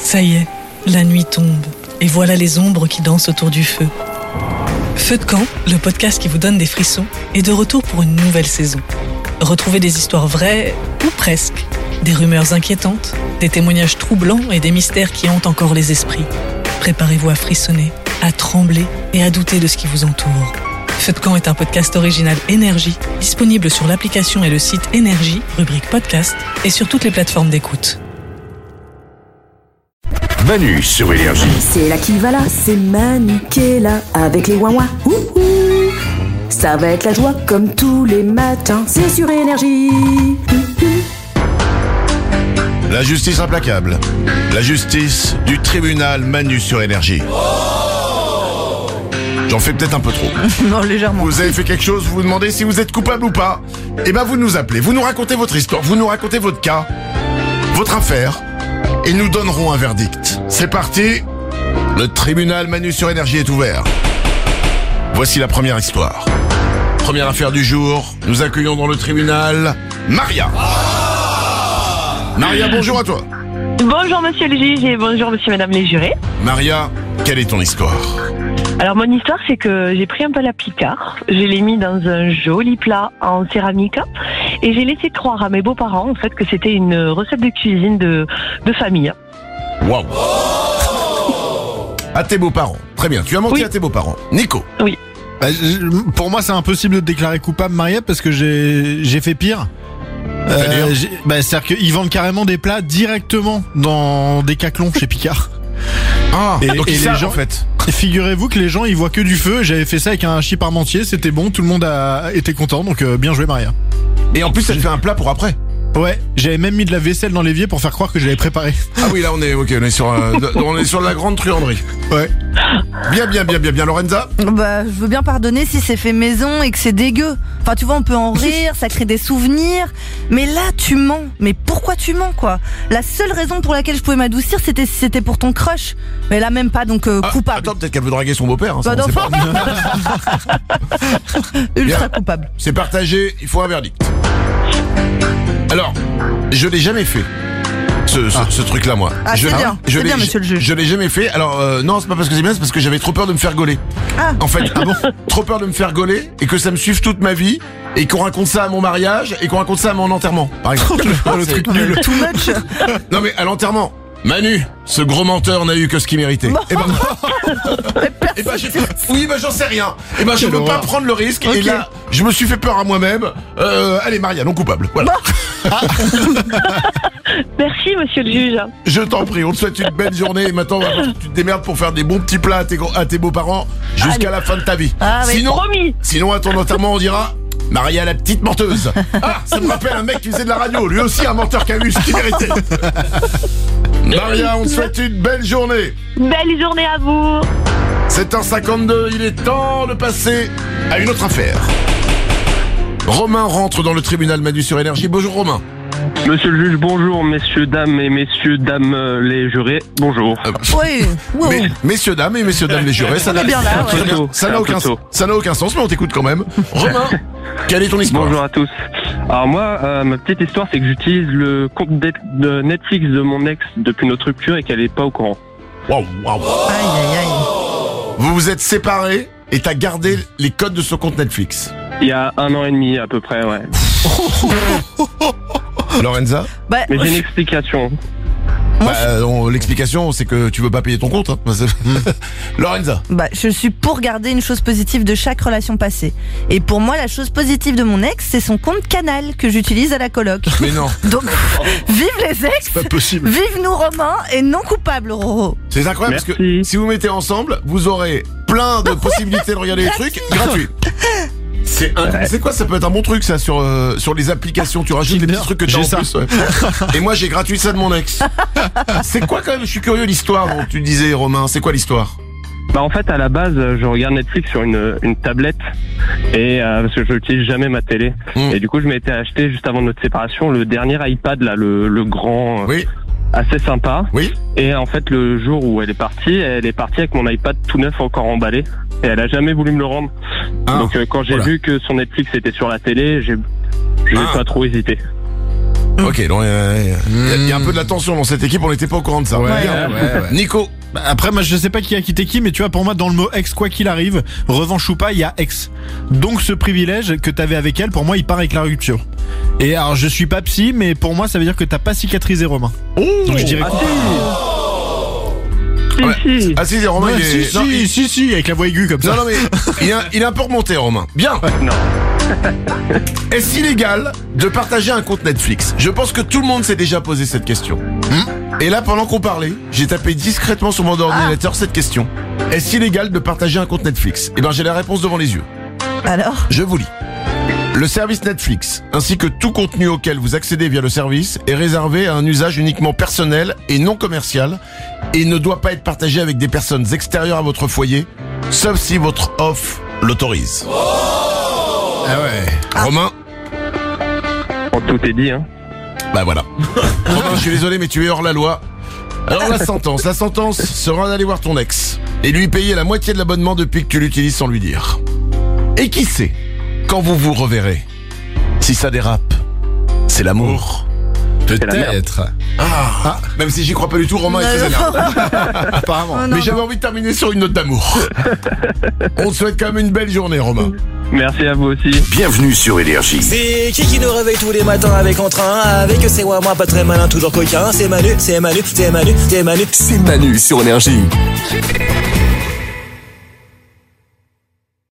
Ça y est, la nuit tombe, et voilà les ombres qui dansent autour du feu. Feu de camp, le podcast qui vous donne des frissons, est de retour pour une nouvelle saison. Retrouvez des histoires vraies, ou presque, des rumeurs inquiétantes, des témoignages troublants et des mystères qui hantent encore les esprits. Préparez-vous à frissonner, à trembler et à douter de ce qui vous entoure. Feu de camp est un podcast original Énergie, disponible sur l'application et le site Énergie, rubrique podcast, et sur toutes les plateformes d'écoute. Manu sur Énergie. C'est là qui va là, c'est Manu qui est là, avec les ouin-ouin. Ça va être la joie comme tous les matins, c'est sur Énergie. La justice implacable. La justice du tribunal Manu sur Énergie. J'en fais peut-être un peu trop. Non, légèrement. Vous avez fait quelque chose, vous vous demandez si vous êtes coupable ou pas. Eh ben vous nous appelez, vous nous racontez votre histoire, vous nous racontez votre cas, votre affaire, et nous donnerons un verdict. C'est parti. Le tribunal Manu sur Énergie est ouvert. Voici la première histoire. Première affaire du jour, nous accueillons dans le tribunal Maria. Maria, bonjour à toi. Bonjour monsieur le juge et bonjour monsieur madame les jurés. Maria, quelle est ton histoire? Alors mon histoire c'est que j'ai pris un peu la Picard, je l'ai mis dans un joli plat en céramique et j'ai laissé croire à mes beaux-parents en fait que c'était une recette de cuisine de famille. Waouh. À tes beaux-parents, très bien, tu as menti Oui. à tes beaux-parents. Nico. Oui. Pour moi, c'est impossible de te déclarer coupable, Maria, parce que j'ai fait pire. C'est-à-dire qu'ils vendent carrément des plats directement dans des caclons chez Picard. Ah, donc et ils les savent gens, en fait. Figurez-vous que les gens ils voient que du feu. J'avais fait ça avec un hachis parmentier, c'était bon, tout le monde a été content, donc bien joué Maria. Et en plus, ça te fait un plat pour après. Ouais, j'avais même mis de la vaisselle dans l'évier pour faire croire que je l'avais préparé. Ah oui, là on est sur la grande truanderie. Ouais. Bien, Lorenza. Bah, je veux bien pardonner si c'est fait maison et que c'est dégueu. Enfin, tu vois, on peut en rire, ça crée des souvenirs. Mais là, tu mens. Mais pourquoi tu mens, quoi? La seule raison pour laquelle je pouvais m'adoucir, c'était si c'était pour ton crush. Mais là, même pas, donc coupable. Attends, peut-être qu'elle veut draguer son beau-père. Hein, ça, Bah, on sait pas. Ultra Bien. coupable. C'est partagé, il faut un verdict. Alors, je l'ai jamais fait. Ce truc-là, moi. Ah, c'est bien, monsieur le juge. Je l'ai jamais fait. Alors, non, c'est pas parce que c'est bien, c'est parce que j'avais trop peur de me faire gauler. Ah. En fait, trop peur de me faire gauler et que ça me suive toute ma vie et qu'on raconte ça à mon mariage et qu'on raconte ça à mon enterrement, par exemple. Le truc nul. Too much. Non mais à l'enterrement, Manu, ce gros menteur n'a eu que ce qu'il méritait. J'en sais rien. Je veux pas prendre le risque. Okay. Et là, je me suis fait peur à moi-même. Allez, Maria, non coupable. Voilà. Merci monsieur le juge. Je t'en prie, on te souhaite une belle journée. Et maintenant, tu te démerdes pour faire des bons petits plats à tes beaux-parents jusqu'à la fin de ta vie. Ah, oui. Promis. Sinon, à ton enterrement, on dira Maria la petite menteuse. Ah, ça me rappelle un mec qui faisait de la radio. Lui aussi, un menteur qui a eu ce qu'il méritait. Maria, on te souhaite une belle journée. Belle journée à vous. 7h52, il est temps de passer à une autre affaire. Romain rentre dans le tribunal Manu sur Énergie. Bonjour Romain. Monsieur le juge, bonjour, messieurs, dames les jurés, bonjour. Oui. Wow. Messieurs, dames les jurés, ça n'a bien là, ouais. ça n'a aucun sens, mais on t'écoute quand même. Romain, quelle est ton histoire? Bonjour à tous. Alors moi, ma petite histoire, c'est que j'utilise le compte de Netflix de mon ex depuis notre rupture et qu'elle n'est pas au courant. Waouh. Aïe. Vous vous êtes séparés et t'as gardé les codes de son compte Netflix. Il y a 1 an et demi à peu près, ouais. Lorenza? Bah, Mais j'ai une explication. L'explication, c'est que tu veux pas payer ton compte. Hein. Lorenza? Bah, je suis pour garder une chose positive de chaque relation passée. Et pour moi, la chose positive de mon ex, c'est son compte Canal que j'utilise à la coloc. Mais non. Donc, vive les ex, C'est pas possible. vive nous Romain et non coupable Roro. C'est incroyable parce que Merci. si vous mettez ensemble, vous aurez plein de possibilités de regarder les trucs gratuits. C'est quoi, ça peut être un bon truc ça sur les applications, tu rajoutes des petits trucs que tu as en J'ai ça. plus. Ouais. Et moi j'ai gratuit ça de mon ex. C'est quoi quand même, je suis curieux l'histoire dont tu disais Romain, c'est quoi l'histoire? Bah en fait, à la base, je regarde Netflix sur une tablette et parce que je n'utilise jamais ma télé. Et du coup, je m'étais acheté juste avant notre séparation le dernier iPad là, le grand. Oui. Assez sympa. Oui. Et en fait, le jour où elle est partie avec mon iPad tout neuf encore emballé. Et elle a jamais voulu me le rendre. Donc quand j'ai vu que son Netflix était sur la télé, j'ai pas trop hésité. Ok, donc il y a un peu de la tension dans cette équipe, on n'était pas au courant de ça. Ouais. Nico. Bah, après, moi, je sais pas qui a quitté qui, mais tu vois, pour moi, dans le mot ex, quoi qu'il arrive, revanche ou pas, il y a ex. Donc, ce privilège que t'avais avec elle, pour moi, il part avec la rupture. Et alors, je suis pas psy, mais pour moi, ça veut dire que t'as pas cicatrisé Romain. Donc, je dirais quoi? Si. Ah si, Romain, Ouais, il est... si, avec la voix aiguë comme ça. Non, mais il est un peu remonté, Romain. Bien. Non. Est-ce illégal de partager un compte Netflix? Je pense que tout le monde s'est déjà posé cette question. Et là, pendant qu'on parlait, j'ai tapé discrètement sur mon ordinateur cette question. Est-ce illégal de partager un compte Netflix? Eh ben, j'ai la réponse devant les yeux. Alors? Je vous lis. Le service Netflix, ainsi que tout contenu auquel vous accédez via le service, est réservé à un usage uniquement personnel et non commercial et ne doit pas être partagé avec des personnes extérieures à votre foyer, sauf si votre offre l'autorise. Ah ouais. Romain? Tout est dit, hein. Bah voilà. Romain, je suis désolé, mais tu es hors la loi. Alors la sentence sera d'aller voir ton ex et lui payer la moitié de l'abonnement depuis que tu l'utilises sans lui dire. Et qui sait, quand vous vous reverrez, si ça dérape, c'est l'amour. Peut-être. Même si j'y crois pas du tout, Romain est très énervé. Apparemment. Mais j'avais envie de terminer sur une note d'amour. On te souhaite quand même une belle journée, Romain. Merci à vous aussi. Bienvenue sur Énergie. C'est qui nous réveille tous les matins avec entrain, avec c'est moi pas très malin, toujours coquin. C'est Manu. C'est Manu sur Énergie.